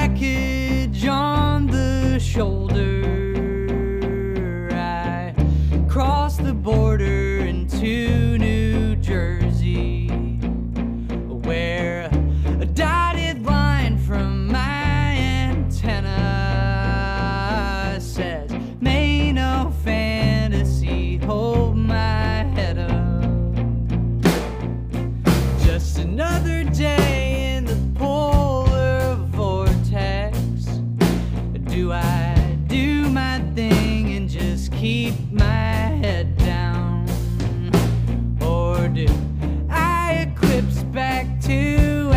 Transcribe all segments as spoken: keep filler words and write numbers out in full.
package on the shoulder, I crossed the border into New Jersey, where a dotted line from my antenna says, "May no fantasy hold my head up." Just another day in the polar vortex. Do I do my thing and just keep my head down? Or do I eclipse back to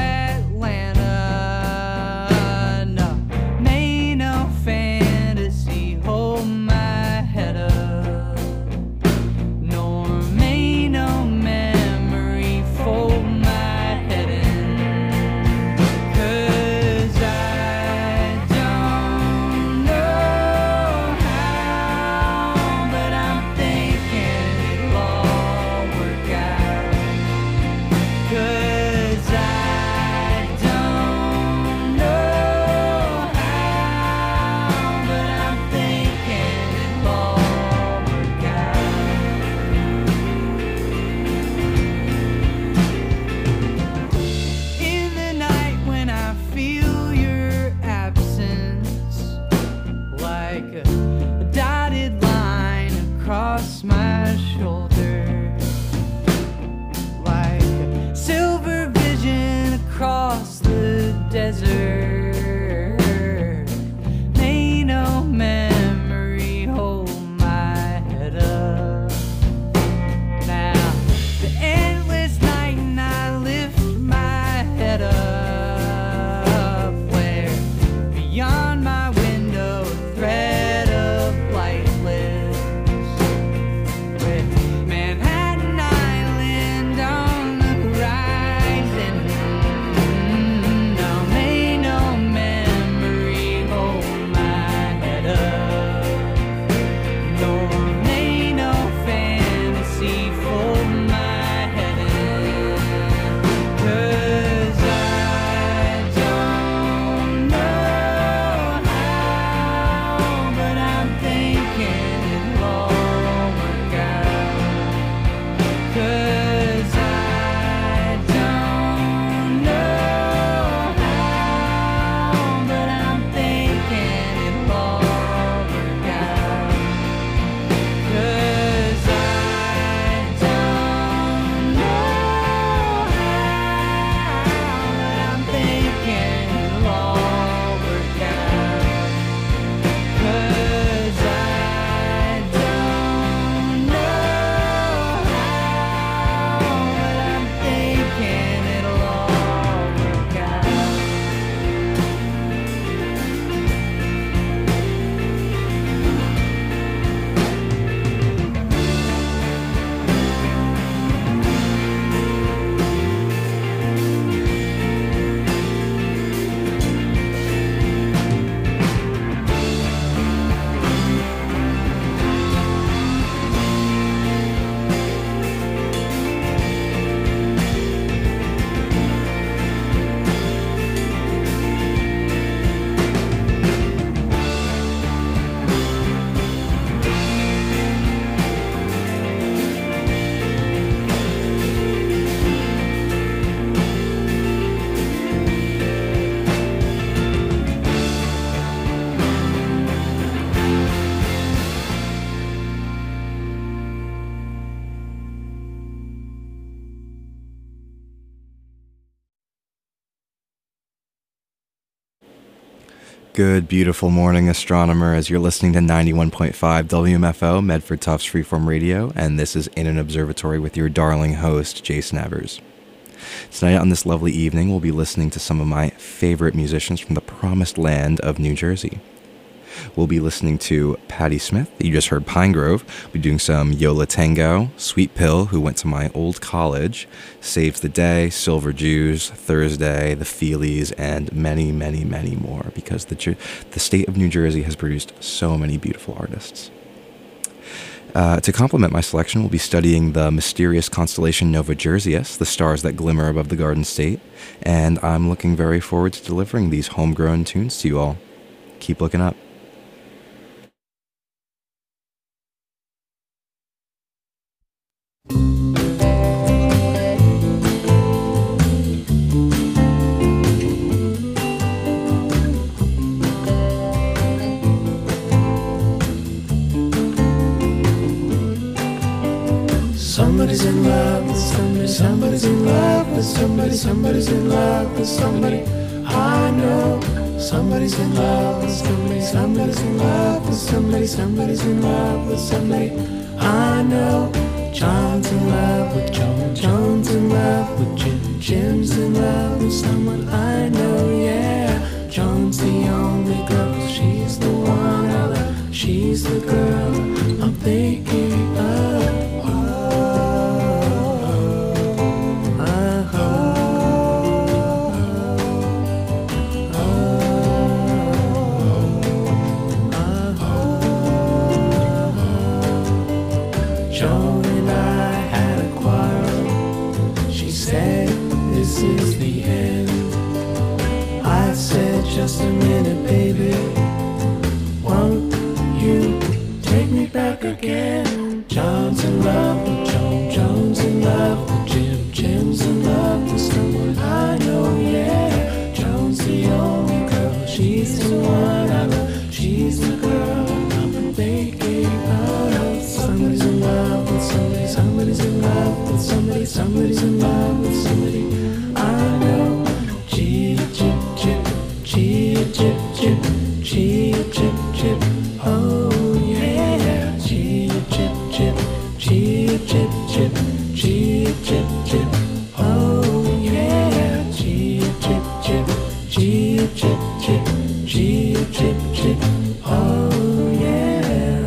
Atlanta? No, may no fantasy hold my head up, nor may no memory fold my head in. 'Cause I don't know how, but I'm thinking it'll all work out. 'Cause I don't know how, but I'm thinking it'll all work out. In the night when I feel your absence, like a dotted line across my shoulder, like a silver vision across the desert, may no memory hold my head up. Now, the endless night and I lift my head up, where beyond my window a thread of light lives, with Manhattan Island on the horizon. Now may no memory hold my head up, nor may no fantasy fold my head in. 'Cause I don't know how, but I'm thinking it'll all work out. 'Cause I don't know how, but I'm thinking it'll all work out. 'Cause I don't know how, but I'm thinking it'll all work out. 'Cause I don't know how, but I'm thinking it'll all work out. Good, beautiful morning, astronomer, as you're listening to ninety-one point five W M F O, Medford Tufts Freeform Radio, and this is In an Observatory with your darling host, Jason Evers. Tonight on this lovely evening, we'll be listening to some of my favorite musicians from the promised land of New Jersey. We'll be listening to Patti Smith. You just heard Pine Grove. We'll be doing some Yo La Tengo, Sweet Pill, who went to my old college, Saves the Day, Silver Jews, Thursday, The Feelies, and many, many, many more, because the, the state of New Jersey has produced so many beautiful artists. Uh, to complement my selection, we'll be studying the mysterious constellation Nova Jerseyus, the stars that glimmer above the Garden State, and I'm looking very forward to delivering these homegrown tunes to you all. Keep looking up. Somebody's in love with somebody, somebody's in love with somebody, somebody's in love with somebody. I know somebody's in love with somebody, somebody's in love with somebody, somebody's in love with somebody. I know John's in love with Joan, Joan's in love with Jim, Jim's in love with someone I know, yeah. Joan's the only girl, she's the one I love, she's the girl I'm thinking of. Just a minute, baby. Won't you take me back again? John's in love with Joan, Joan's in love with Jim, Jim's in love with someone I know, yeah. Joan's the only girl, she's the one I love, she's the girl I'm thinking of. Somebody's in love with somebody, somebody's in love with somebody, somebody's in love with somebody I know. Chip, chip, chip. Chip, chip, chip, chip, chip, chip, oh yeah. Chip, chip, chip, chip, chip, chip, chip, chip, chip, oh yeah. Chip, chip, chip, chip, chip, chip, chip, chip, chip, oh yeah.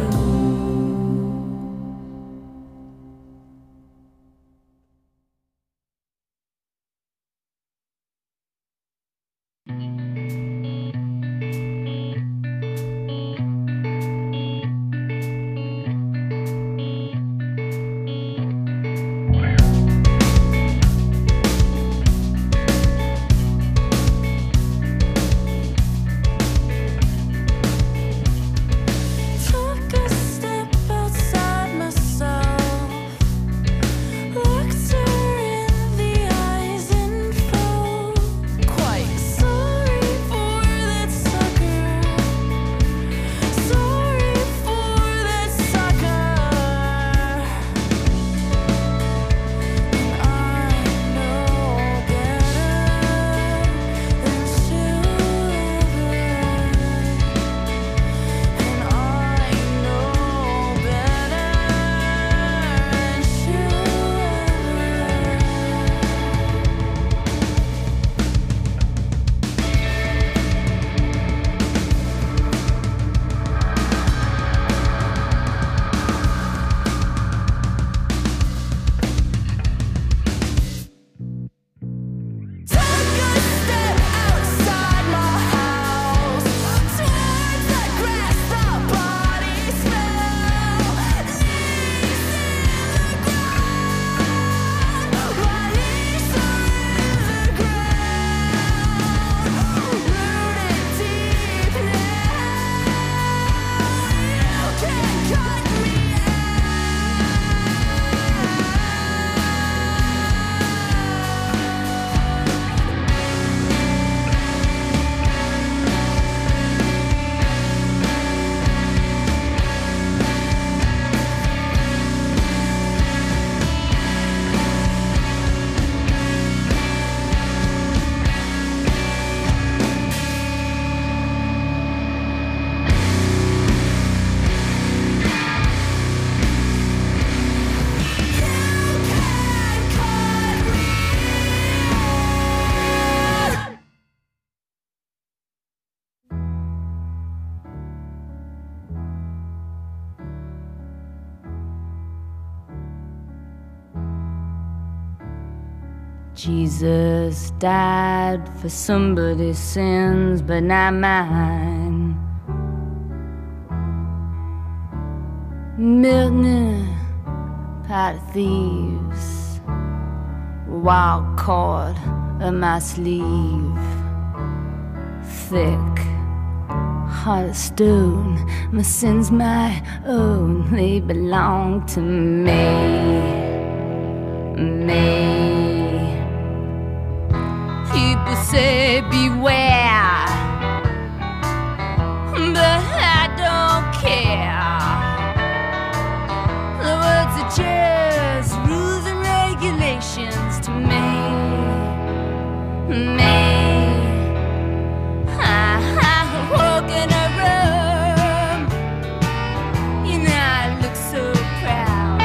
Jesus died for somebody's sins, but not mine. Milton, pot of thieves, wild cord of my sleeve, thick, heart of stone, my sins my own, they belong to me, me. People say beware, but I don't care. The words are just rules and regulations to me, me. I, I walk in a room, you know I look so proud.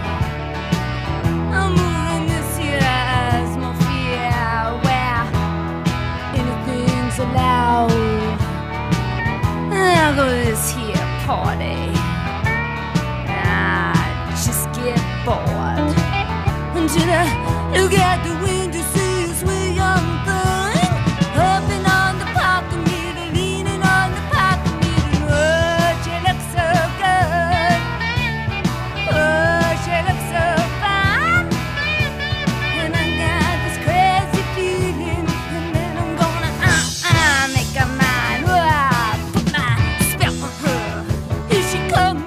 I'm moving this here atmosphere where anything's allowed. I'll go to this here party. Get bored until I look out the window, see a sweet young thing hopping on the parking meter, leaning on the parking meter. Oh, she looks so good. Oh, she looks so fine. And I got this crazy feeling, and then I'm gonna uh uh make her mine. Oh, I put my spell on her. Here she comes.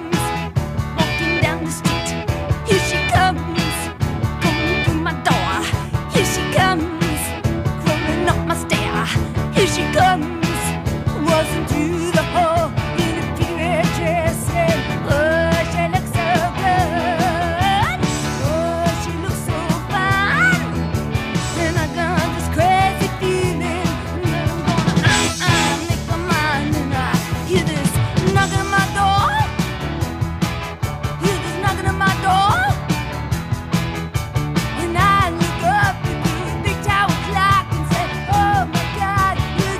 Here she comes, waltzing through the hall in a period dress, and oh, she looks so good, oh, she looks so fine, and I got this crazy feeling, and then I'm gonna uh, uh, make my mind, and I hear this knocking at my door, hear this knocking at my door, and I look up at the big tower clock and say, oh my God,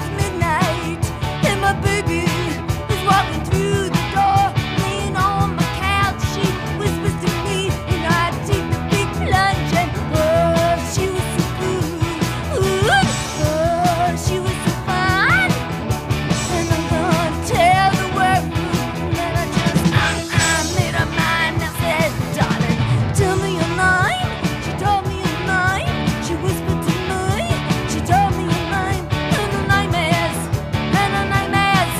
my baby is walking through the door, laying on my couch. She whispers to me, and I take the big plunge, and oh, she was so good, ooh, oh, she was so fine, and I'm gonna tell the world that I just uh, uh, made her mind. I said, darling, tell me your name. She told me her name. She whispered to me. She told me her name, and her name is, and her name is.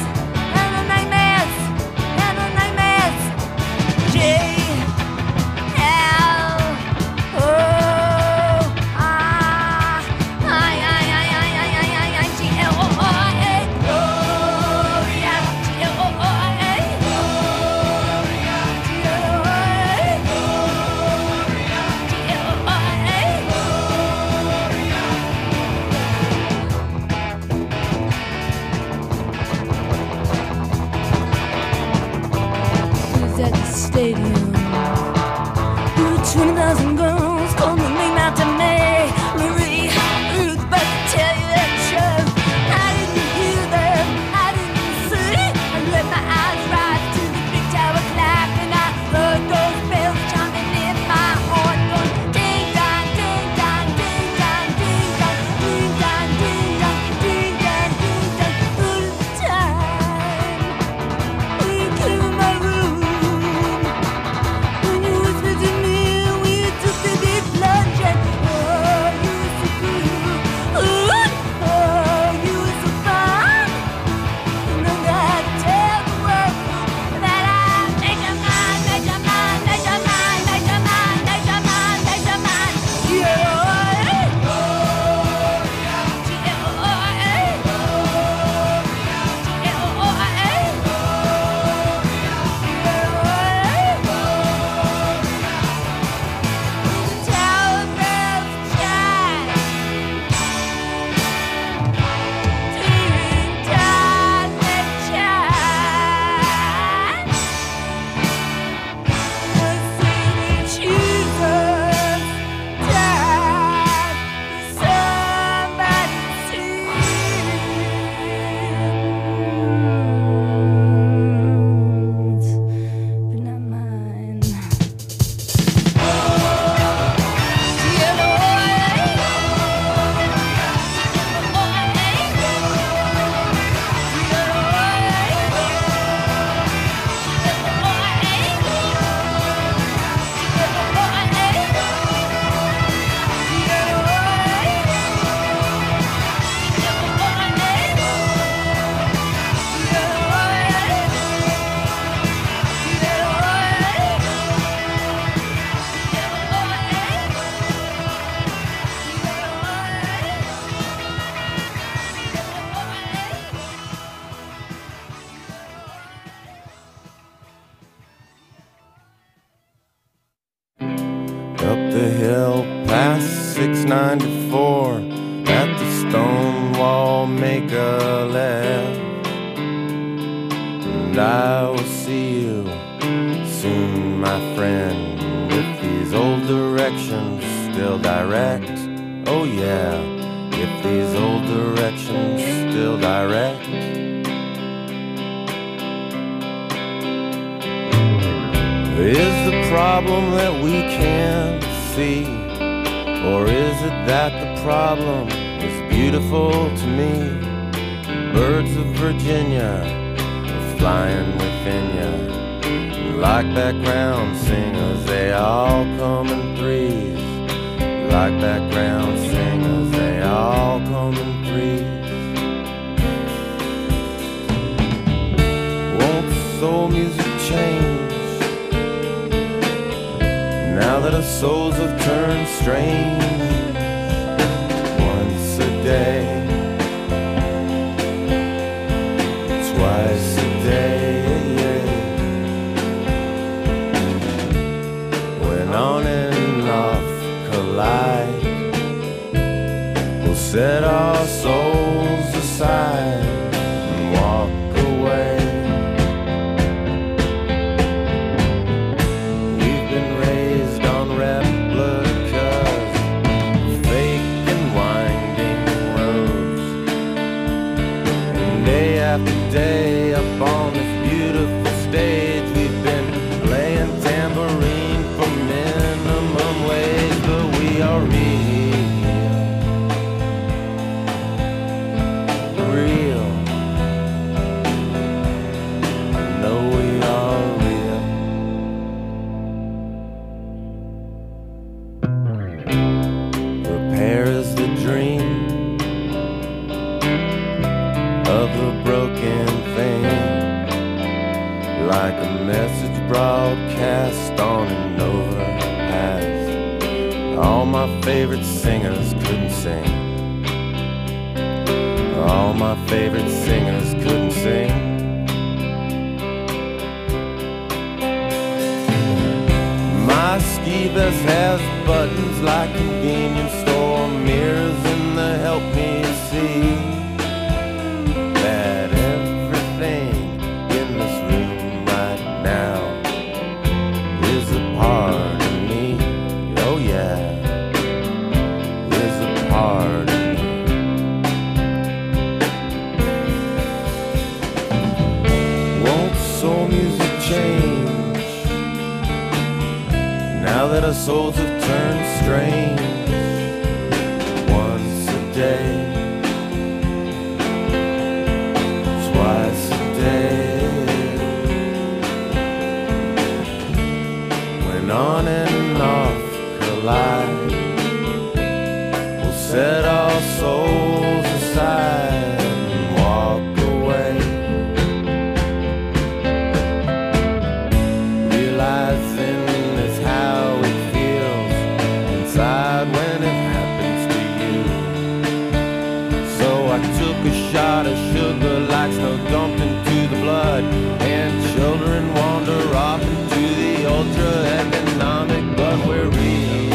At the stadium, twenty thousand girls called the name out to me. Marie, Ruth, but to tell you the truth, I didn't hear them, I didn't see. I let my eyes rise to the big tower clock, and I heard those bells chiming in my heart, going ding dong, ding dong, ding dong, ding dong, ding dong, ding dong, ding dong, ding dong. All the time, we clear my room. ninety-four at the Stonewall, make a left, and I will see you soon, my friend, if these old directions still direct. Oh yeah, if these old directions still direct. Is the problem that we can't see, or is it that the problem is beautiful to me? Birds of Virginia are flying within you, like background singers, they all come in threes. Like background singers, they all come in threes. Won't soul music change now that our souls have turned strange? Once a day, twice a day, when on and off collide, we'll set our souls aside and walk away. We've been raised on replicas, fake and winding roads, and day after day up on this beautiful stage we've been playing tambourine for minimum wage. But we are real, real. I know we are real. Repair is the dream of the broken thing, like a message broadcast on an overpass. All my favorite singers couldn't sing. All my favorite singers couldn't sing. My ski vest has buttons like convenience store mirrors, and they help me see that everything in this room right now is a part of me. Oh yeah, is a part of me. Won't soul music change now that our souls have turned strange? Once a day, twice a day, when on and off collide, we'll set our souls aside and walk away, realizing it's how it feels inside when it happens to you. So I took a shot of sugar like snow dumped into the blood, and children wander off into the ultra economic, but we're real,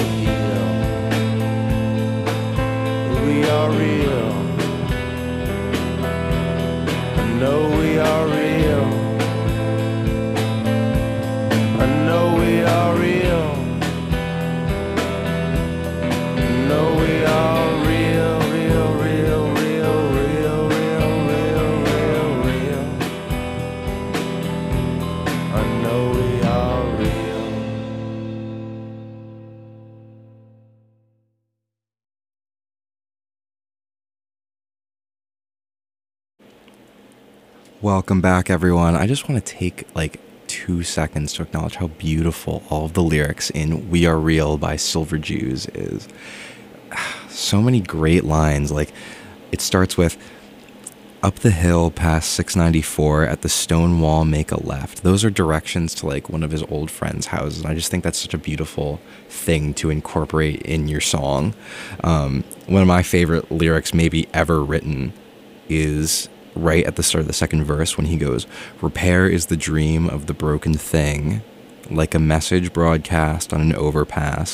we are real. I know we are real. I know we are real. I know we are real, real, real, real, real, real, real, real, real. I know we are real. Welcome back, everyone. I just want to take like two seconds to acknowledge how beautiful all of the lyrics in We Are Real by Silver Jews is. So many great lines. Like, it starts with, up the hill past six ninety-four at the Stonewall, make a left. Those are directions to like one of his old friends' houses. And I just think that's such a beautiful thing to incorporate in your song. Um, one of my favorite lyrics maybe ever written is right at the start of the second verse when he goes, repair is the dream of the broken thing, like a message broadcast on an overpass,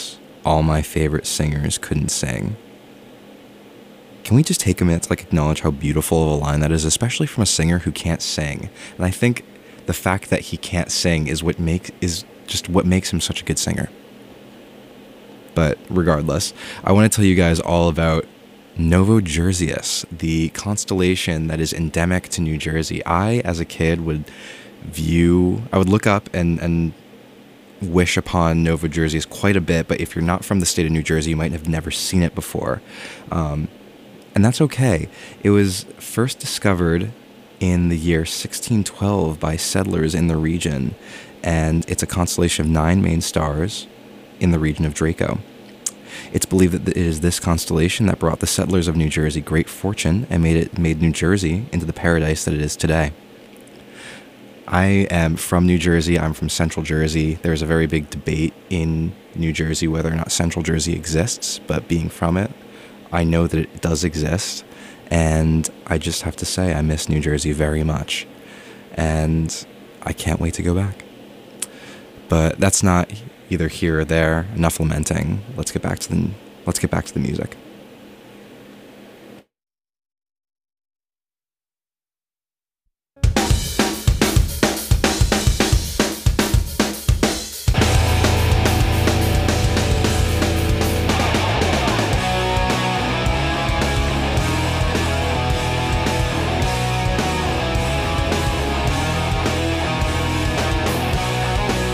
all my favorite singers couldn't sing. Can we just take a minute to like acknowledge how beautiful of a line that is, especially from a singer who can't sing? And I think the fact that he can't sing is what makes is just what makes him such a good singer. But regardless, I want to tell you guys all about Novojerseyus, the constellation that is endemic to New Jersey. I, as a kid, would view, I would look up and, and wish upon Novojerseyus quite a bit, but if you're not from the state of New Jersey, you might have never seen it before. Um, and that's okay. It was first discovered in the year sixteen twelve by settlers in the region, and it's a constellation of nine main stars in the region of Draco. It's believed that it is this constellation that brought the settlers of New Jersey great fortune and made it made New Jersey into the paradise that it is today. I am from New Jersey. I'm from Central Jersey. There's a very big debate in New Jersey whether or not Central Jersey exists, but being from it, I know that it does exist, and I just have to say I miss New Jersey very much, and I can't wait to go back. But that's not either here or there. Enough lamenting. Let's get back to the let's get back to the music.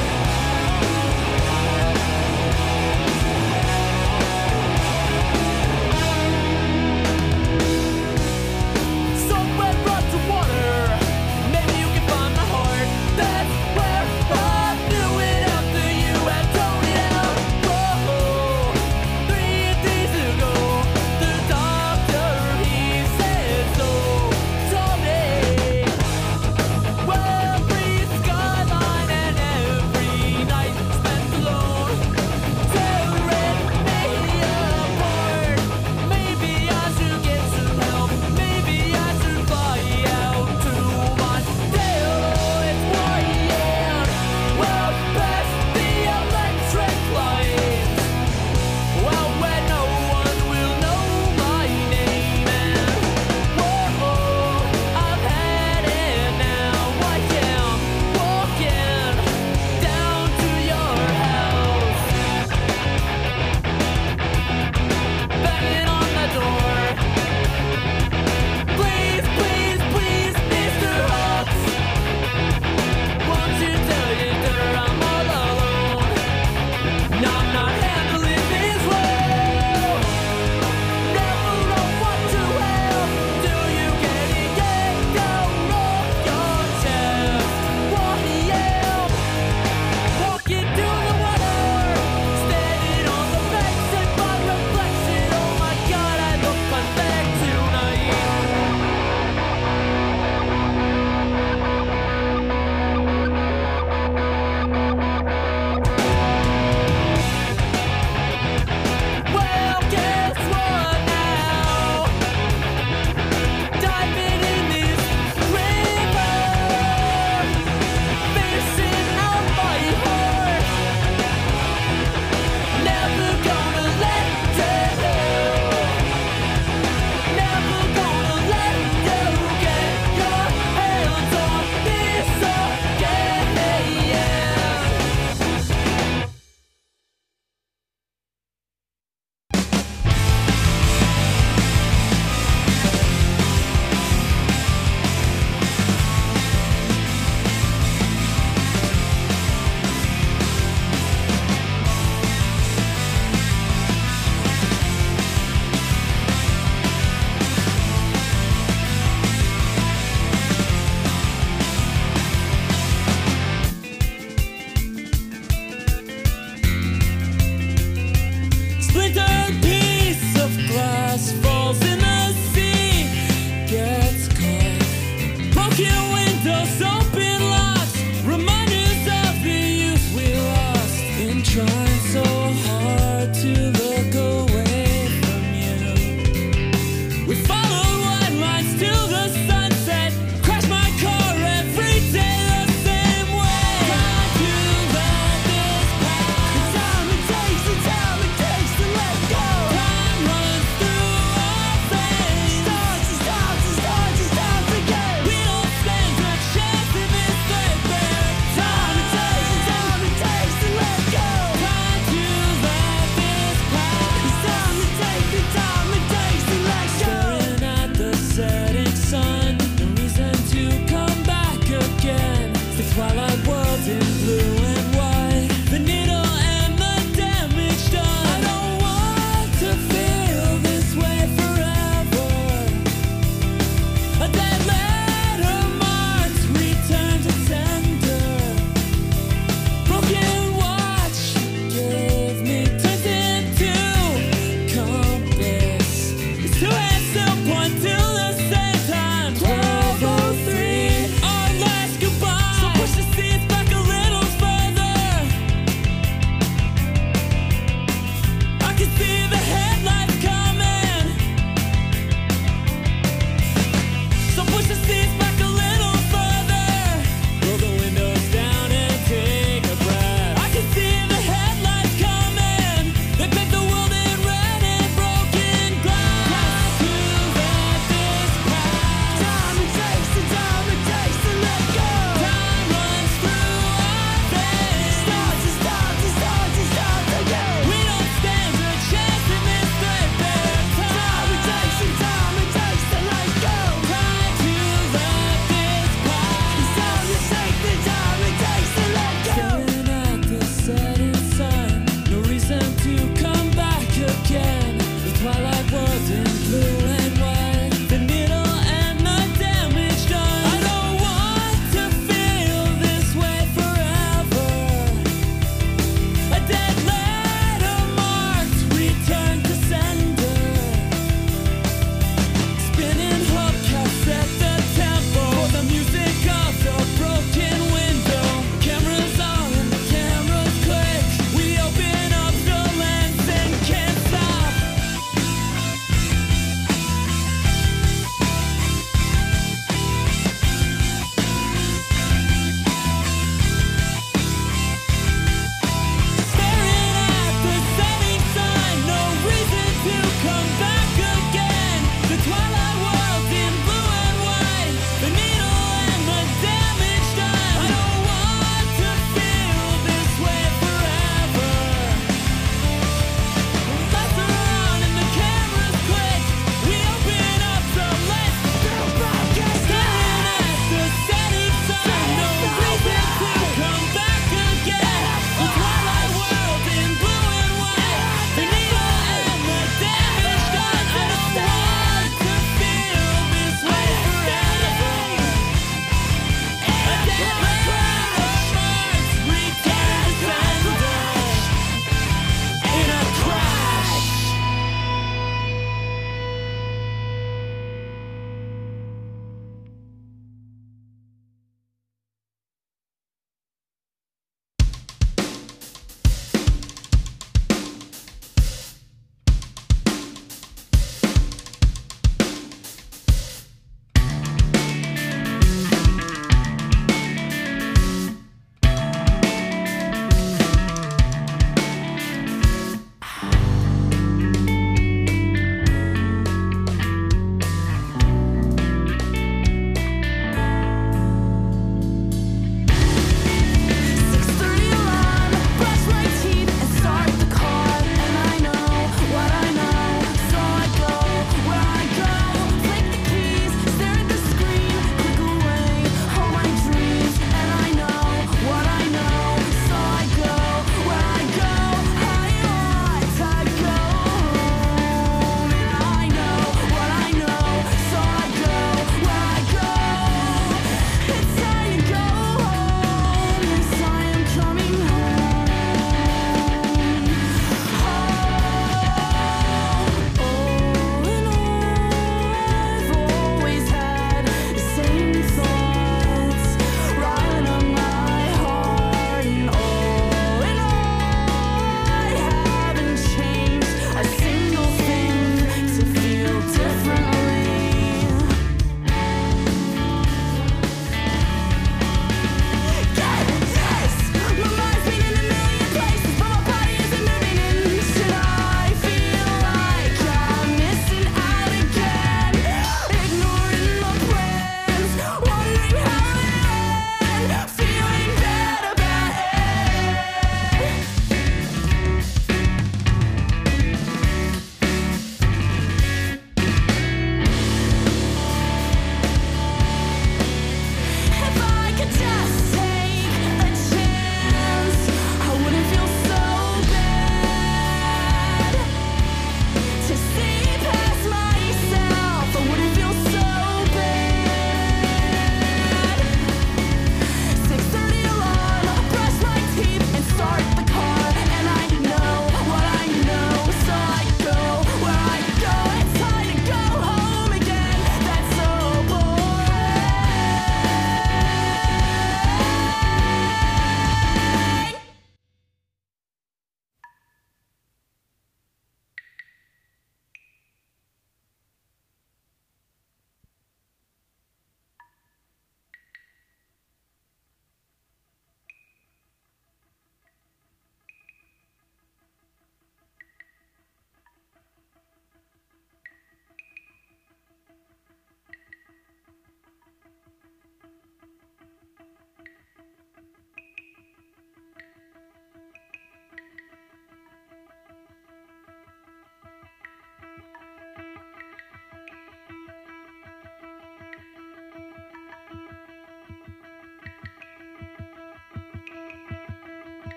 Thank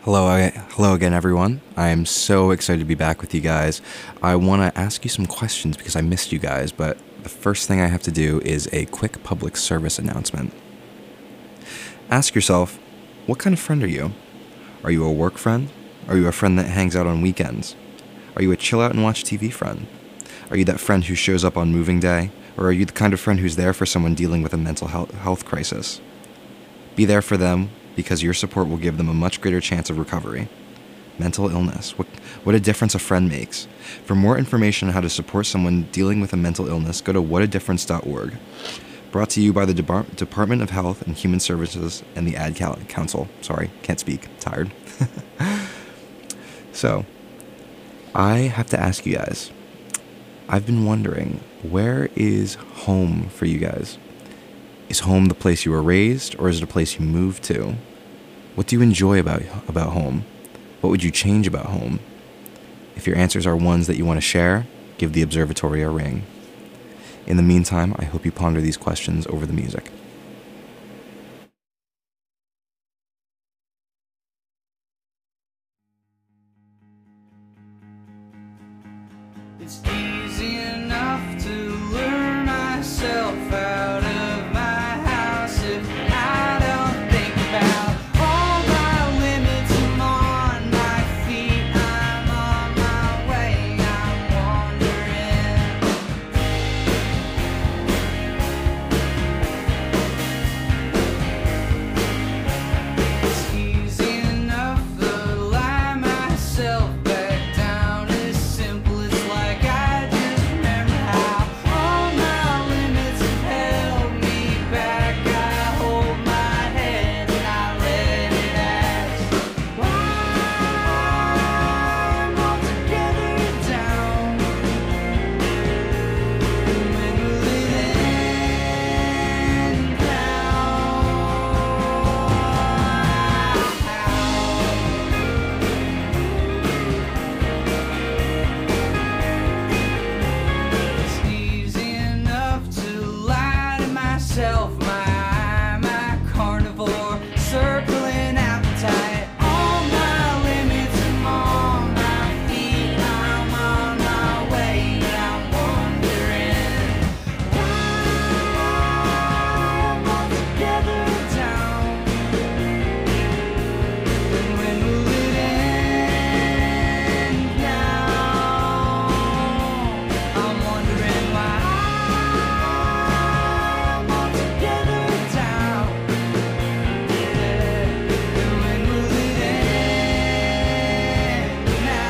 Hello, I, hello again, everyone. I am so excited to be back with you guys. I want to ask you some questions because I missed you guys, but the first thing I have to do is a quick public service announcement. Ask yourself, what kind of friend are you? Are you a work friend? Are you a friend that hangs out on weekends? Are you a chill out and watch T V friend? Are you that friend who shows up on moving day? Or are you the kind of friend who's there for someone dealing with a mental health crisis? Be there for them, because your support will give them a much greater chance of recovery. Mental illness. What, what a difference a friend makes. For more information on how to support someone dealing with a mental illness, go to what a difference dot org. Brought to you by the Depar- Department of Health and Human Services and the Ad Cal- Council. Sorry, can't speak. Tired. So, I have to ask you guys. I've been wondering, where is home for you guys? Is home the place you were raised, or is it a place you moved to? What do you enjoy about about home? What would you change about home? If your answers are ones that you want to share, give the observatory a ring. In the meantime, I hope you ponder these questions over the music. It's easy enough to lure myself out of my house if I don't think about all my limits. I'm on my feet, I'm on my way, I'm wandering. It's easy enough to lie myself back down, as simple as like I just remember how all my limits have held me back. I hold my head and I let it ask why I'm altogether down. When will it end It's easy enough to lie to myself, my my carnivore, circling appetite. All my limits, I'm on my feet, I'm on my way, I'm wandering. Why I'm altogether down. When will it end now? I'm wondering why I'm altogether down. Yeah. When will it end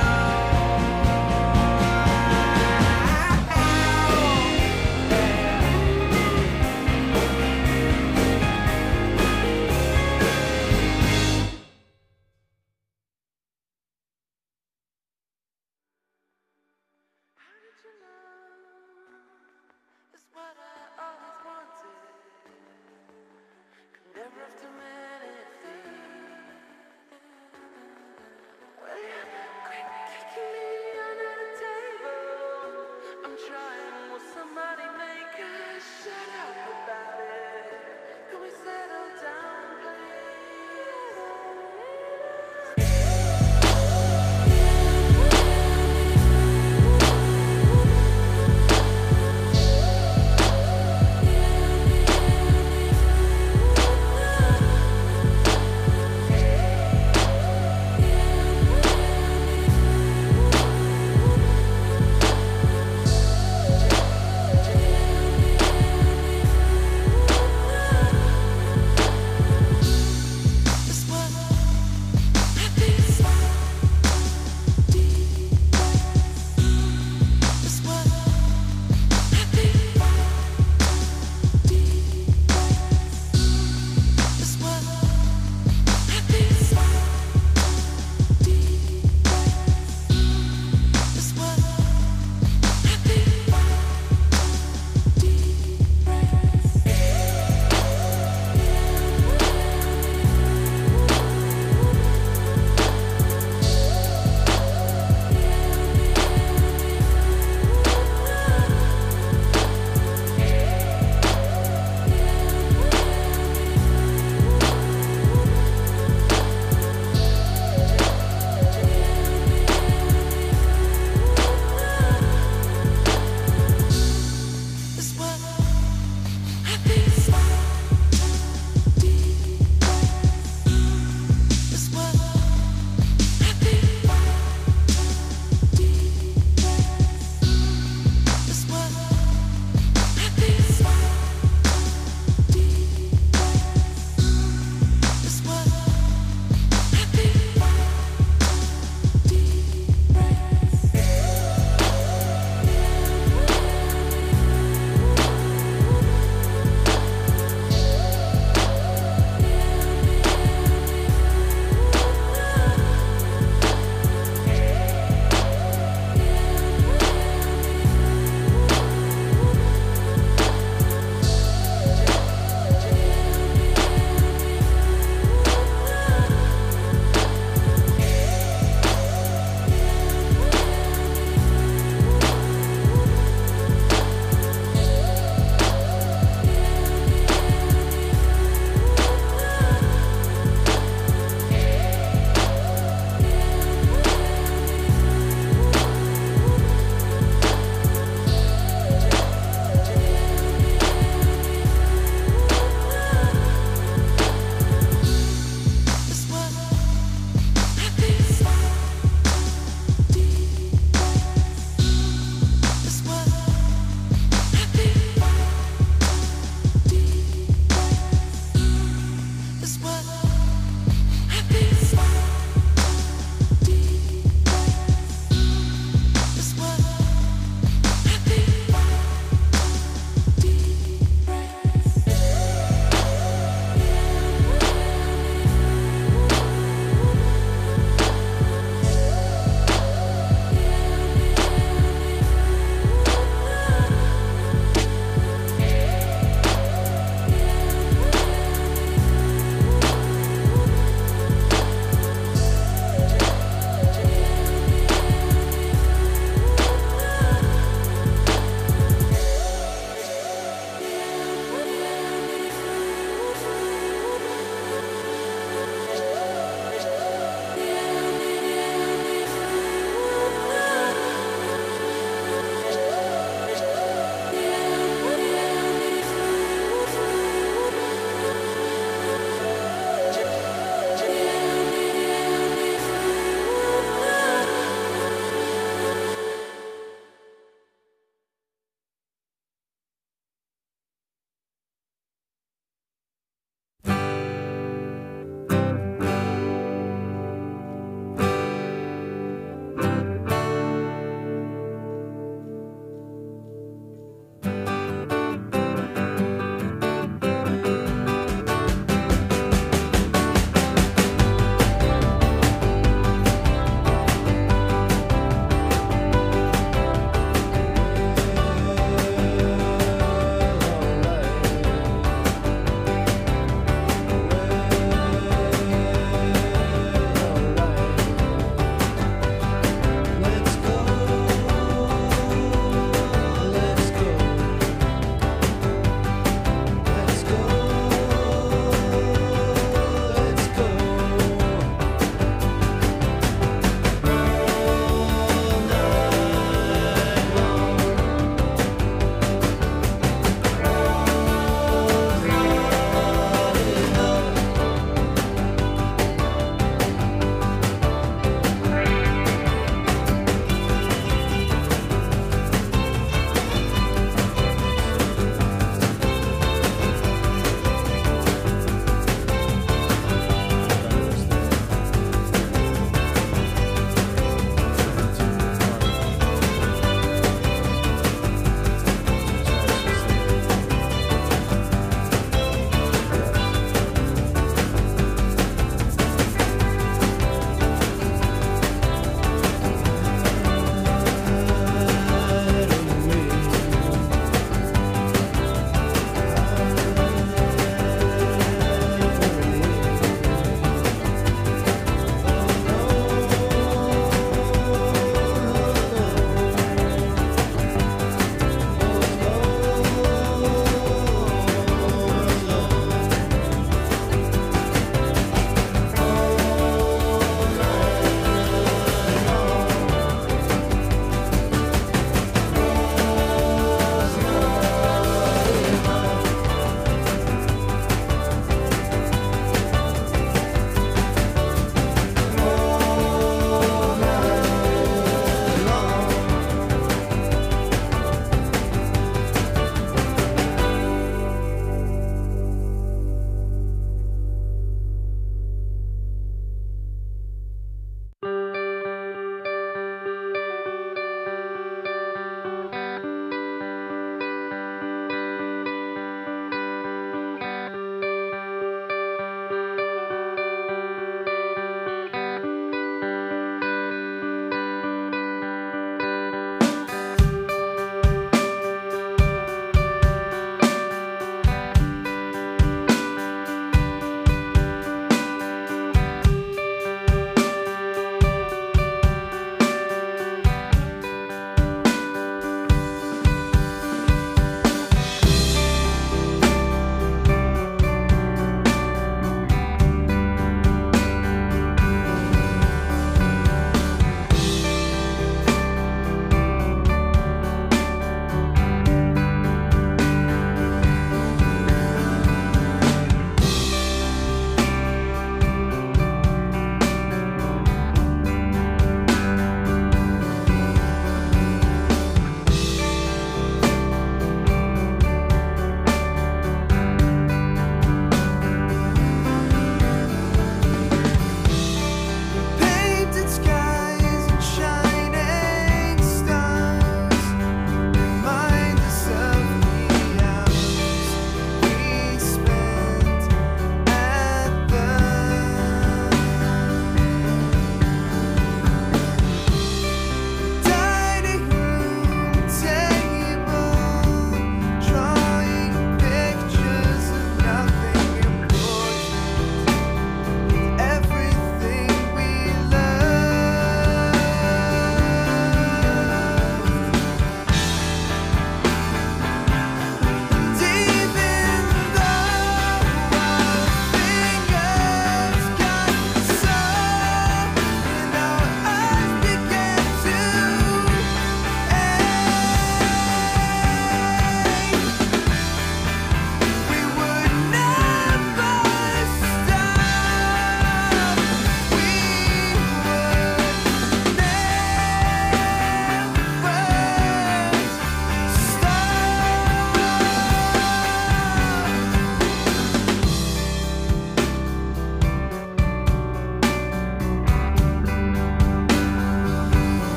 How did you know? It's what I always wanted. Could never have too many things. Well, you quit kicking me under the table. I'm trying, will somebody make us shut up about it? Can we settle down, please?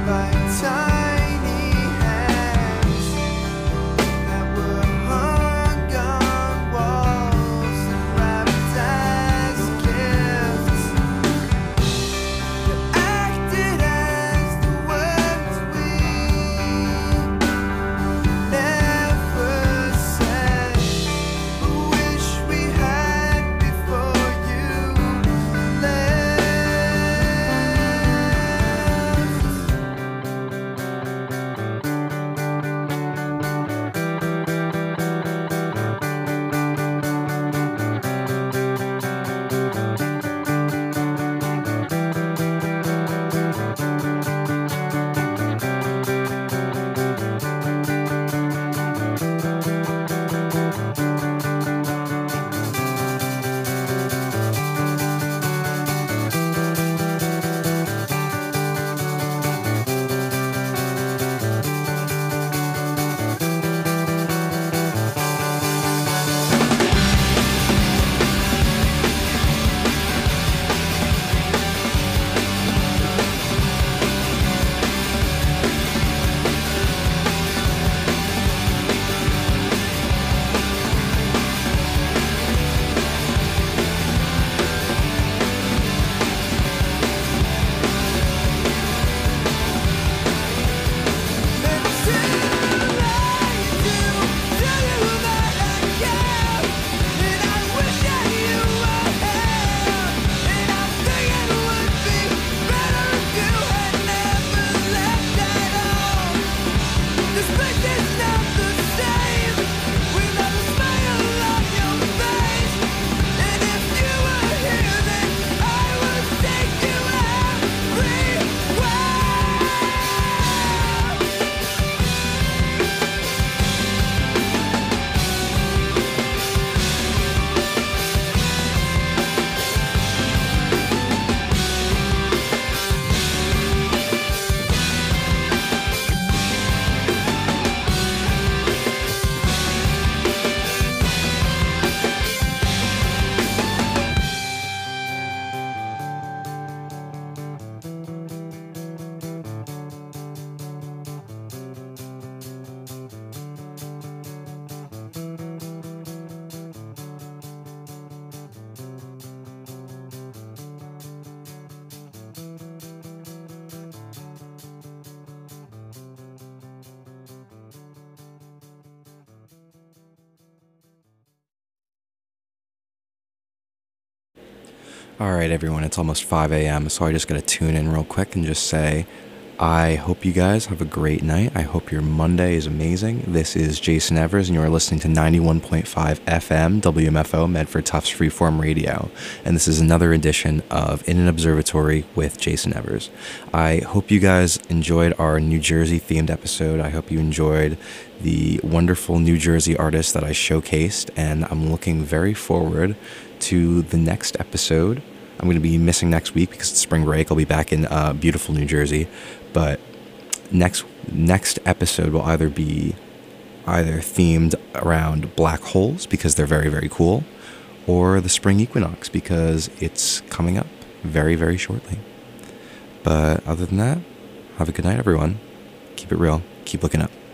Alright everyone, it's almost five a.m., so I just gotta tune in real quick and just say, I hope you guys have a great night. I hope your Monday is amazing. This is Jason Evers, and you are listening to ninety-one point five F M, W M F O, Medford Tufts Freeform Radio. And this is another edition of In an Observatory with Jason Evers. I hope you guys enjoyed our New Jersey-themed episode. I hope you enjoyed the wonderful New Jersey artists that I showcased, and I'm looking very forward to the next episode. I'm going to be missing next week because it's spring break. I'll be back in uh, beautiful New Jersey. But next next episode will either be either themed around black holes because they're very, very cool, or the spring equinox because it's coming up very, very shortly. But other than that, have a good night, everyone. Keep it real. Keep looking up.